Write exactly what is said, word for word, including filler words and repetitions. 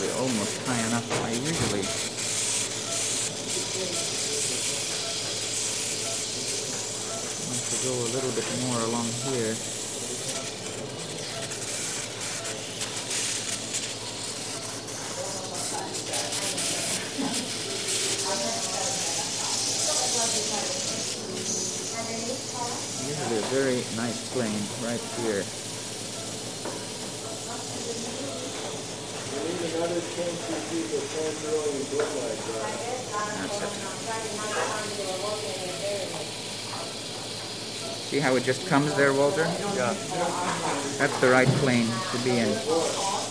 actually almost high enough. I usually want to go a little bit more along here. Usually a very nice plane right here. That's it. See how it just comes there, Walter? Yeah. That's the right plane to be in.